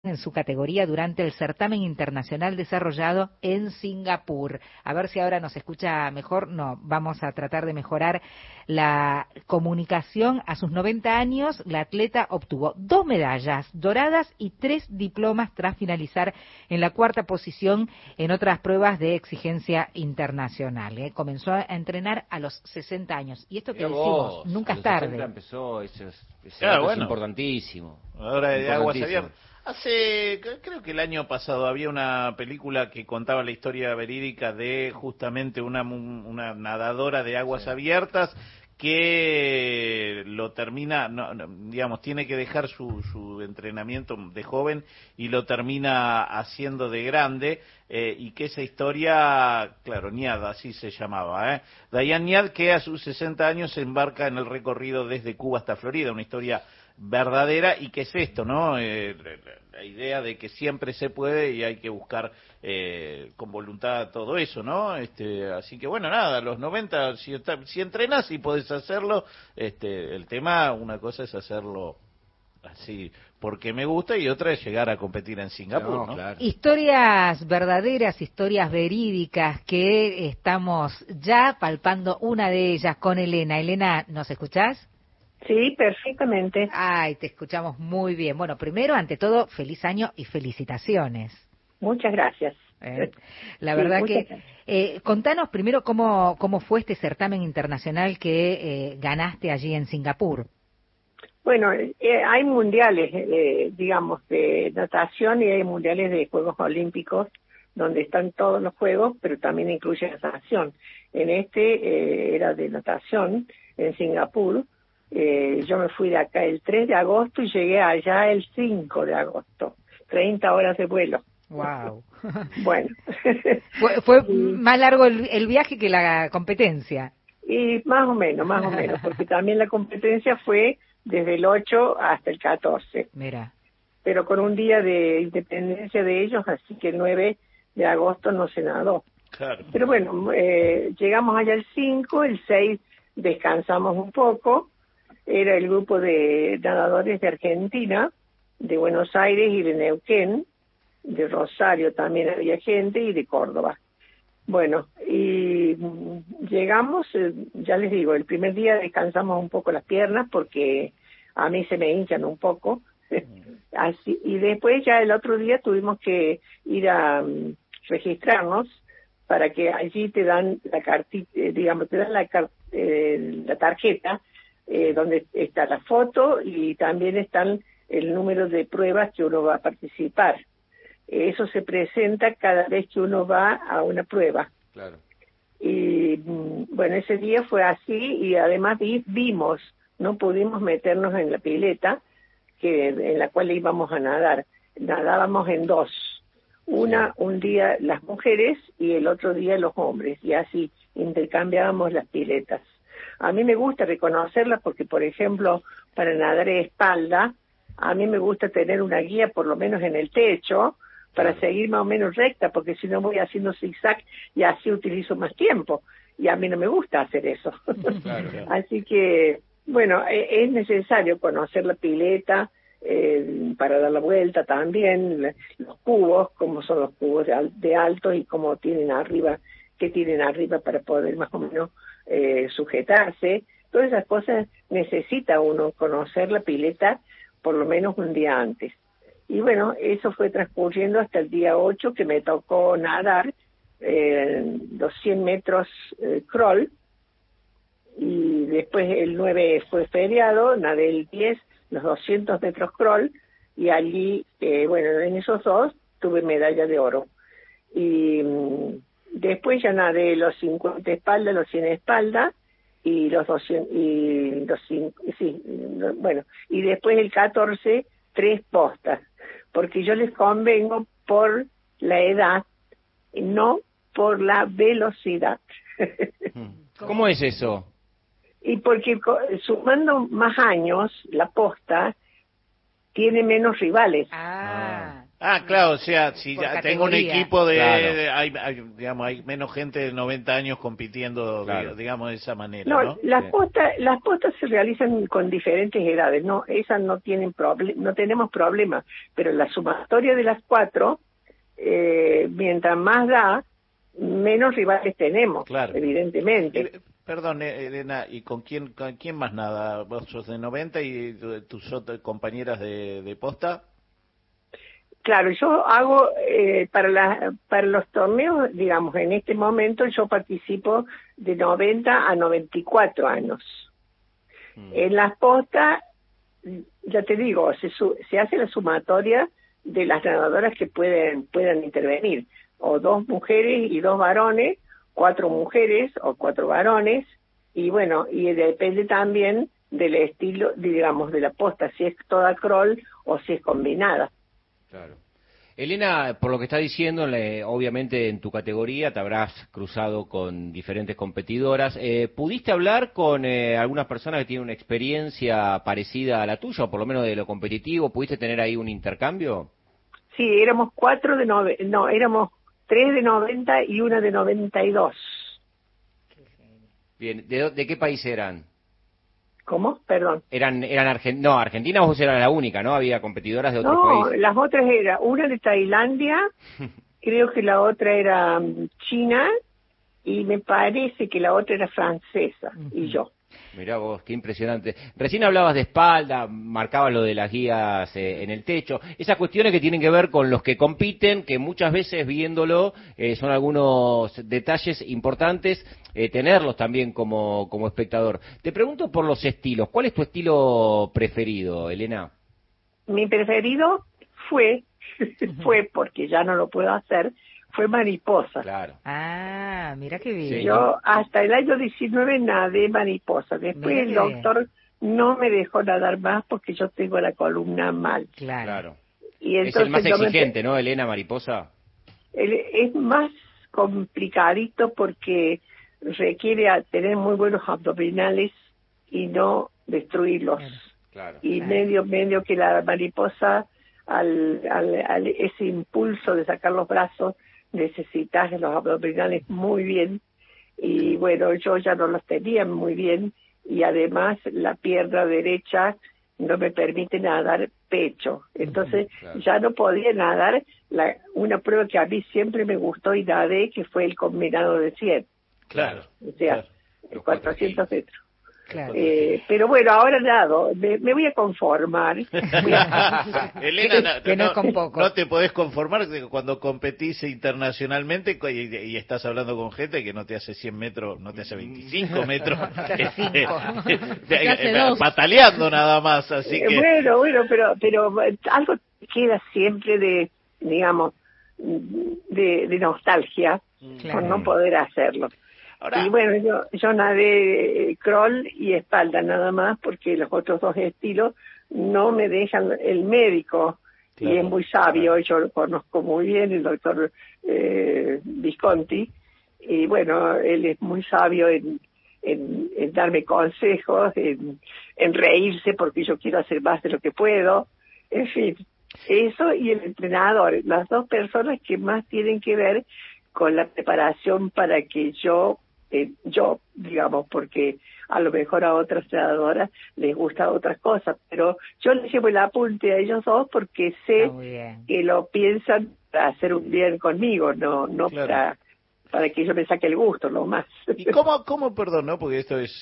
en su categoría durante el certamen internacional desarrollado en Singapur. A ver si ahora nos escucha mejor. No, vamos a tratar de mejorar la comunicación. A sus 90 años, la atleta obtuvo 2 medallas doradas y 3 diplomas tras finalizar en la 4ª posición en otras pruebas de exigencia internacional. Comenzó a entrenar a los 60 años. Y esto que decimos, nunca es tarde. A los 60 empezó, ese claro, dato es bueno, importantísimo. Ahora de Aguas Abiertas. Creo que el año pasado había una película que contaba la historia verídica de justamente una nadadora de aguas abiertas que lo termina, digamos, tiene que dejar su entrenamiento de joven y lo termina haciendo de grande, y que esa historia, claro, Niad, así se llamaba, Diane Niad, que a sus 60 años se embarca en el recorrido desde Cuba hasta Florida, una historia verdadera. Y que es esto, ¿no? La idea de que siempre se puede y hay que buscar con voluntad todo eso, ¿no? Así que bueno, nada, a los 90, si entrenas y podés hacerlo, el tema, una cosa es hacerlo así porque me gusta y otra es llegar a competir en Singapur, ¿no? Claro. Historias verdaderas, historias verídicas que estamos ya palpando una de ellas con Elena. Elena, ¿nos escuchás? Sí, perfectamente. Ay, te escuchamos muy bien. Bueno, primero, ante todo, feliz año y felicitaciones. Muchas gracias. La verdad que, contanos primero cómo fue este certamen internacional que ganaste allí en Singapur. Bueno, hay mundiales, digamos, de natación y hay mundiales de Juegos Olímpicos donde están todos los juegos, pero también incluye natación. En era de natación en Singapur. Yo me fui de acá el 3 de agosto y llegué allá el 5 de agosto. 30 horas de vuelo. Wow. Bueno. Fue más largo el viaje que la competencia. Y más o menos, porque también la competencia fue desde el 8 hasta el 14. Mira. Pero con un día de independencia de ellos, así que el 9 de agosto no se nadó. Claro. Pero bueno, llegamos allá el 5, el 6 descansamos un poco. Era el grupo de nadadores de Argentina, de Buenos Aires y de Neuquén, de Rosario también había gente, y de Córdoba. Bueno, y llegamos, ya les digo, el primer día descansamos un poco las piernas porque a mí se me hinchan un poco. Así, y después ya el otro día tuvimos que ir a registrarnos para que allí te dan la cartita, digamos, te dan la tarjeta, donde está la foto y también están el número de pruebas que uno va a participar. Eso se presenta cada vez que uno va a una prueba. Claro. Y bueno, ese día fue así, y además vimos, no pudimos meternos en la pileta en la cual íbamos a nadar. Nadábamos en dos. Un día las mujeres y el otro día los hombres, y así intercambiábamos las piletas. A mí me gusta reconocerlas porque, por ejemplo, para nadar de espalda, a mí me gusta tener una guía por lo menos en el techo para seguir más o menos recta, porque si no voy haciendo zigzag y así utilizo más tiempo. Y a mí no me gusta hacer eso. Claro. Así que, bueno, es necesario conocer la pileta para dar la vuelta también, los cubos, cómo son los cubos de alto y cómo tienen arriba, qué tienen arriba para poder más o menos sujetarse. Todas esas cosas necesita uno conocer la pileta por lo menos un día antes. Y bueno, eso fue transcurriendo hasta el día 8, que me tocó nadar los 100 metros crawl, y después el 9 fue feriado, nadé el 10, los 200 metros crawl, y allí, bueno, en esos dos tuve medalla de oro. Y después ya nadé los 50 espalda, los 100 espalda, y los 200, bueno, y después el 14, 3 postas, porque yo les convengo por la edad, no por la velocidad. ¿Cómo es eso? Y porque sumando más años, la posta tiene menos rivales. Ah, claro, o sea, si Por ya tengo un categoría. equipo Claro. hay menos gente de 90 años compitiendo, Claro. digamos, de esa manera, No, ¿no? las Sí. postas se realizan con diferentes edades, no, esas no tienen no tenemos problema, pero la sumatoria de las 4, mientras más da, menos rivales tenemos, Claro. evidentemente. Perdón, Elena, ¿y con quién más nada? ¿Vos sos de 90 y tus otras compañeras de posta? Claro, yo hago para los torneos, digamos, en este momento yo participo de 90 a 94 años. En las postas, ya te digo, se hace la sumatoria de las nadadoras que puedan intervenir, o 2 mujeres y 2 varones, 4 mujeres o 4 varones, y bueno, y depende también del estilo, digamos, de la posta, si es toda crawl o si es combinada. Claro. Elena, por lo que está diciendo, obviamente en tu categoría te habrás cruzado con diferentes competidoras. ¿Pudiste hablar con algunas personas que tienen una experiencia parecida a la tuya, o por lo menos de lo competitivo? ¿Pudiste tener ahí un intercambio? Sí, éramos 3 de 90 y una de 92. Bien, ¿de qué país eran? ¿Cómo? Perdón. No, Argentina vos eras la única, ¿no? Había competidoras de otros No, países. las otras era una de Tailandia, creo que la otra era China, y me parece que la otra era francesa, y yo. Mirá vos, qué impresionante. Recién hablabas de espalda, marcabas lo de las guías en el techo. Esas cuestiones que tienen que ver con los que compiten, que muchas veces viéndolo son algunos detalles importantes, tenerlos también como espectador. Te pregunto por los estilos. ¿Cuál es tu estilo preferido, Elena? Mi preferido fue porque ya no lo puedo hacer, fue mariposa. Claro. Ah, mira qué bien. Sí. Yo hasta el año 19 nadé mariposa. Después Mira el qué doctor no me dejó nadar más porque yo tengo la columna mal. Claro. Y Es entonces el más yo exigente, ¿no, Elena, mariposa? es más complicadito porque requiere tener muy buenos abdominales y no destruirlos. Claro. Y Claro. medio que la mariposa, al ese impulso de sacar los brazos, necesitas los abdominales muy bien, y bueno, yo ya no los tenía muy bien, y además la pierna derecha no me permite nadar pecho, entonces Claro. ya no podía nadar una prueba que a mí siempre me gustó y nadé, que fue el combinado de 100, Claro. o sea, Los 400 metros. Claro. Pero bueno, ahora nado, me voy a conformar. Elena, Que no es con poco. no te podés conformar cuando competís internacionalmente y estás hablando con gente que no te hace 100 metros, no te hace 25 metros, Te hace 5. Te hace 2. pataleando nada más, así que... Bueno, pero algo queda siempre de, digamos, de nostalgia por no poder hacerlo. Ahora, Y bueno, yo nadé crawl y espalda nada más, porque los otros 2 estilos no me dejan el médico, Claro, y es muy sabio, claro. yo lo conozco muy bien, el doctor Visconti, y bueno, él es muy sabio en darme consejos, en reírse porque yo quiero hacer más de lo que puedo, en fin, eso y el entrenador, las 2 personas que más tienen que ver con la preparación para que yo, digamos, porque a lo mejor a otras nadadoras les gusta otras cosas, pero yo les llevo el apunte a ellos 2 porque sé Está muy bien. que lo piensan para hacer un bien conmigo, no Claro. para que yo me saque el gusto, no más. ¿Y cómo, perdón, no? Porque esto es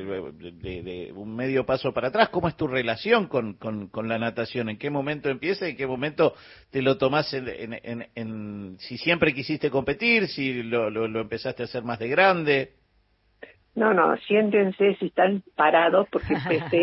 de un medio paso para atrás, ¿cómo es tu relación con la natación? ¿En qué momento empieza y en qué momento te lo tomás si siempre quisiste competir, si lo empezaste a hacer más de grande? No, siéntense si están parados porque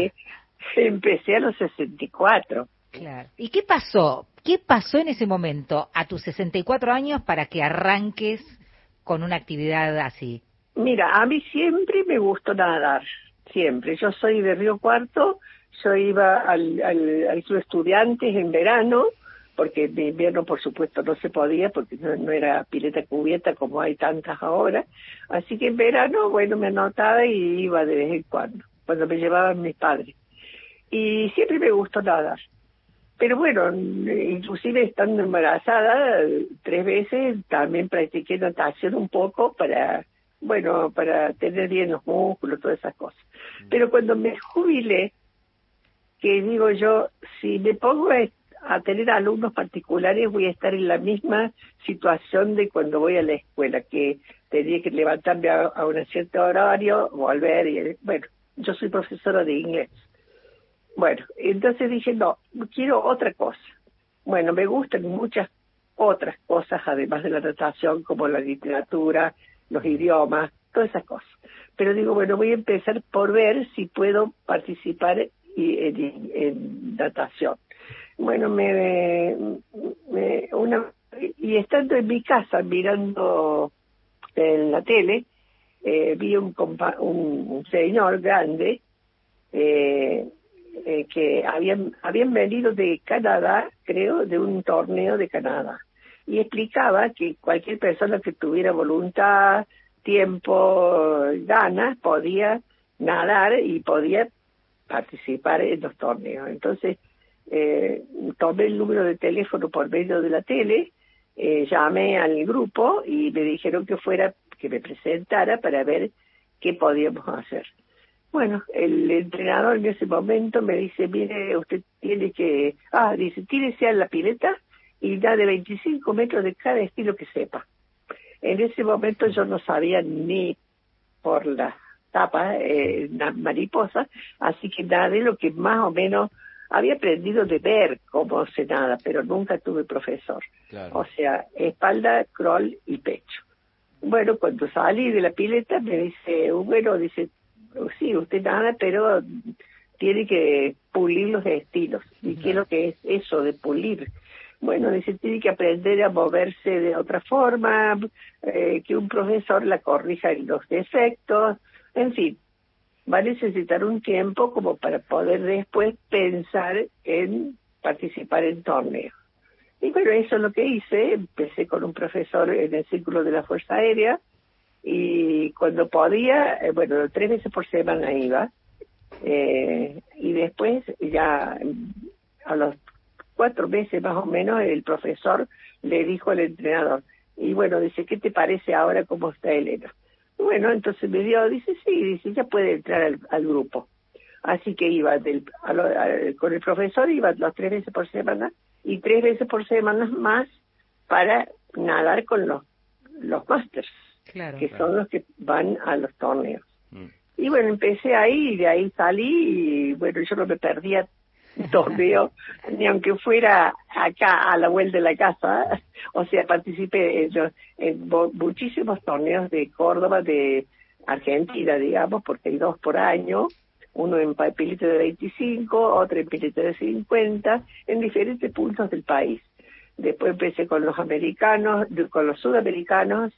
empecé a los 64. Claro. ¿Y qué pasó? ¿Qué pasó en ese momento a tus 64 años para que arranques con una actividad así? Mira, a mí siempre me gustó nadar, siempre. Yo soy de Río Cuarto, yo iba al Club Estudiantes en verano, porque en invierno por supuesto no se podía, porque no era pileta cubierta como hay tantas ahora. Así que en verano, bueno, me anotaba y iba de vez en cuando me llevaban mis padres. Y siempre me gustó nadar. Pero bueno, inclusive estando embarazada 3 veces, también practiqué natación un poco para, bueno, para tener bien los músculos, todas esas cosas. Pero cuando me jubilé, que digo yo, si me pongo a tener alumnos particulares, voy a estar en la misma situación de cuando voy a la escuela, que tenía que levantarme a un cierto horario, volver, y bueno, yo soy profesora de inglés. Bueno, entonces dije, no, quiero otra cosa. Bueno, me gustan muchas otras cosas, además de la natación, como la literatura, los idiomas, todas esas cosas. Pero digo, bueno, voy a empezar por ver si puedo participar en natación. Bueno, y estando en mi casa mirando en la tele, vi un señor grande que habían venido de Canadá, creo, de un torneo de Canadá, y explicaba que cualquier persona que tuviera voluntad, tiempo, ganas, podía nadar y podía participar en los torneos. Entonces tomé el número de teléfono por medio de la tele, llamé al grupo y me dijeron que me presentara para ver qué podíamos hacer. Bueno, el entrenador en ese momento me dice, mire, usted tiene que, tírese a la pileta y da de 25 metros de cada estilo que sepa. En ese momento yo no sabía ni por la tapa, mariposa, así que nadé lo que más o menos había aprendido de ver cómo se nada, pero nunca tuve profesor. Claro. O sea, espalda, crawl y pecho. Bueno, cuando salí de la pileta me dice, dice, sí, usted nada, pero tiene que pulir los estilos. ¿Y qué es lo que es eso de pulir? Bueno, dice, tiene que aprender a moverse de otra forma, que un profesor la corrija en los defectos, en fin. Va a necesitar un tiempo como para poder después pensar en participar en torneos. Y bueno, eso es lo que hice. Empecé con un profesor en el Círculo de la Fuerza Aérea y cuando podía, 3 veces por semana iba. Y después ya a los 4 meses más o menos el profesor le dijo al entrenador, y bueno, dice, ¿qué te parece ahora cómo está Elena? Bueno, entonces me dice, sí, dice, ya puede entrar al grupo. Así que iba con el profesor, iba las 3 veces por semana y 3 veces por semana más para nadar con los masters, que son los que van a los torneos. Y bueno, empecé ahí y de ahí salí y bueno, yo no me perdía torneo, ni aunque fuera acá a la vuelta de la casa. O sea, participé en muchísimos torneos de Córdoba, de Argentina, digamos, porque hay 2 por año, uno en pileta de 25, otro en pileta de 50, en diferentes puntos del país. Después empecé con los americanos, con los sudamericanos,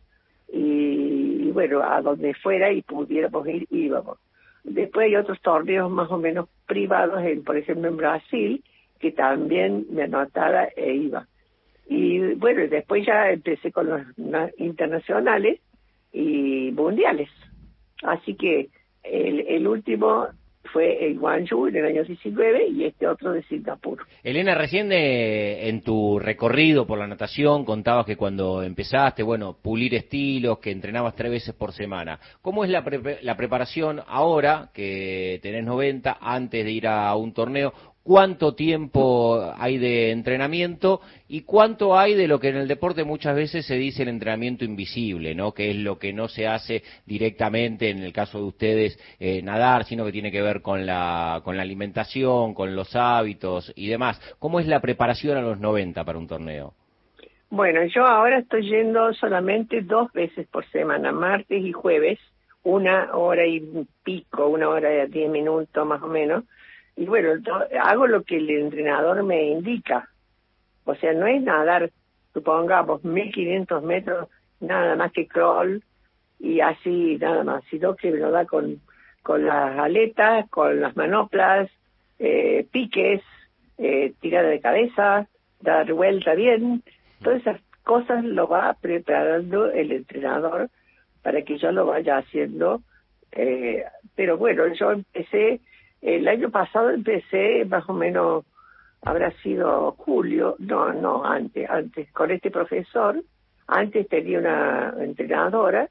y bueno, a donde fuera y pudiéramos ir, íbamos. Después hay otros torneos más o menos privados, por ejemplo en Brasil, que también me anotaba e iba. Y bueno, después ya empecé con los internacionales y mundiales. Así que el último fue en Guangzhou en el año 19 y este otro de Singapur. Elena, recién en tu recorrido por la natación contabas que cuando empezaste, pulir estilos, que entrenabas 3 veces por semana. ¿Cómo es la preparación ahora, que tenés 90, antes de ir a un torneo? ¿Cuánto tiempo hay de entrenamiento y cuánto hay de lo que en el deporte muchas veces se dice el entrenamiento invisible, ¿no? Que es lo que no se hace directamente, en el caso de ustedes, nadar, sino que tiene que ver con la alimentación, con los hábitos y demás. ¿Cómo es la preparación a los 90 para un torneo? Bueno, yo ahora estoy yendo solamente 2 veces por semana, martes y jueves, 1 hora y pico, 1 hora y 10 minutos más o menos. Y bueno, hago lo que el entrenador me indica. O sea, no es nadar, supongamos, 1500 metros, nada más que crawl, y así nada más, sino que me lo da con las aletas, con las manoplas, piques, tirada de cabeza, dar vuelta bien. Todas esas cosas lo va preparando el entrenador para que yo lo vaya haciendo. Pero bueno, yo el año pasado empecé más o menos habrá sido julio, no, antes, con este profesor. Antes tenía una entrenadora.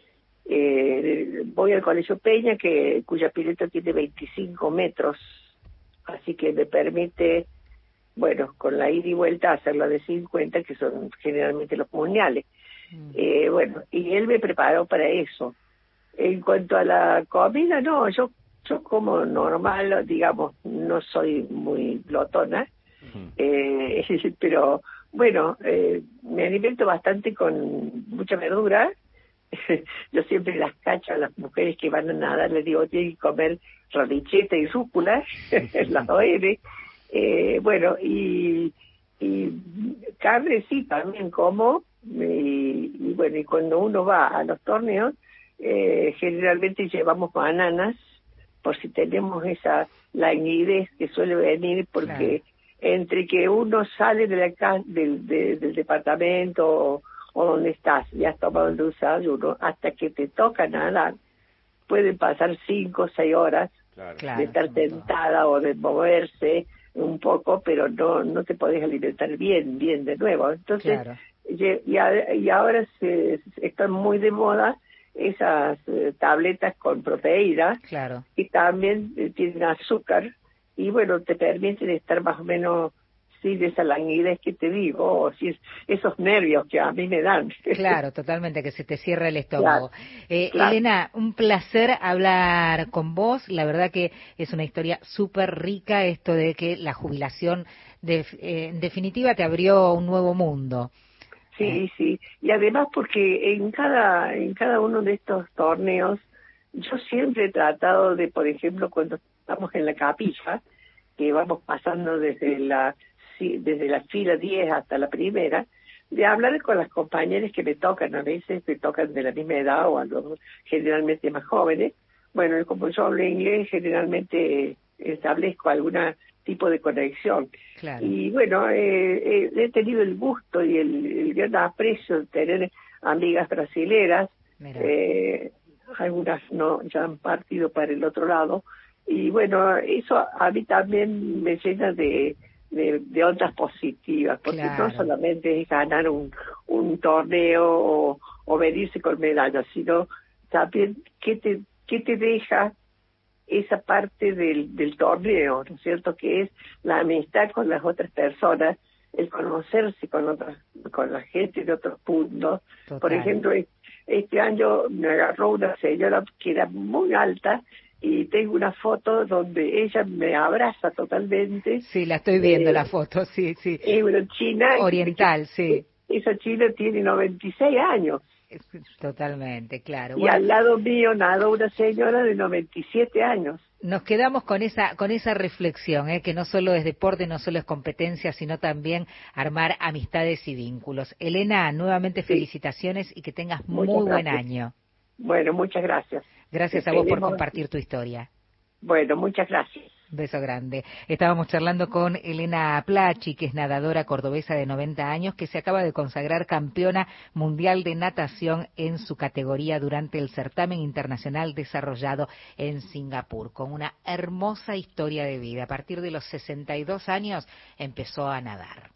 Voy al Colegio Peña, cuya pileta tiene 25 metros, así que me permite, bueno, con la ida y vuelta hacerla de 50, que son generalmente los mundiales. Bueno, y él me preparó para eso. En cuanto a la comida, no, yo como normal, digamos, no soy muy glotona, pero bueno, me alimento bastante con mucha verdura. Yo siempre las cacho a las mujeres que van a nadar, les digo, tienen que comer radicheta y rúcula, las ON. Bueno, y carne sí, también como, y bueno, y cuando uno va a los torneos, generalmente llevamos bananas, por si tenemos esa languidez que suele venir, porque entre que uno sale de la del departamento o donde estás y has tomado el desayuno, hasta que te toca nadar, pueden pasar 5 o 6 horas de estar sentada o de moverse un poco, pero no te podés alimentar bien de nuevo. Entonces, y ahora están muy de moda esas tabletas con proteína, y también tienen azúcar, y bueno, te permiten estar más o menos sin esa languidez que te digo, o si esos nervios que a mí me dan. Claro, totalmente, que se te cierra el estómago. Elena, un placer hablar con vos. La verdad que es una historia súper rica, esto de que la jubilación en definitiva te abrió un nuevo mundo. Sí, y además porque en cada uno de estos torneos yo siempre he tratado de, por ejemplo, cuando estamos en la capilla, que vamos pasando desde la fila 10 hasta la primera, de hablar con las compañeras que me tocan, a veces me tocan de la misma edad o algo, generalmente más jóvenes. Bueno, y como yo hablo inglés, generalmente establezco algún tipo de conexión. Y bueno, he tenido el gusto y el gran aprecio de tener amigas brasileras, algunas no ya han partido para el otro lado, y bueno, eso a mí también me llena de ondas positivas, porque no solamente es ganar un torneo o venirse con medallas, sino también qué te deja esa parte del torneo, ¿no es cierto?, que es la amistad con las otras personas, el conocerse con la gente de otros puntos. Por ejemplo, este año me agarró una señora que era muy alta, y tengo una foto donde ella me abraza totalmente. Sí, la estoy viendo la foto, sí. Es una china oriental, sí. Esa china tiene 96 años. Totalmente, claro. Y al lado mío nadó una señora de 97 años. Nos quedamos con esa reflexión, que no solo es deporte, no solo es competencia, sino también armar amistades y vínculos. Elena, nuevamente felicitaciones y que tengas muy buen año. Bueno, muchas gracias. Gracias a vos por compartir tu historia. Bueno, muchas gracias. Beso grande. Estábamos charlando con Elena Plachi, que es nadadora cordobesa de 90 años, que se acaba de consagrar campeona mundial de natación en su categoría durante el certamen internacional desarrollado en Singapur, con una hermosa historia de vida. A partir de los 62 años empezó a nadar.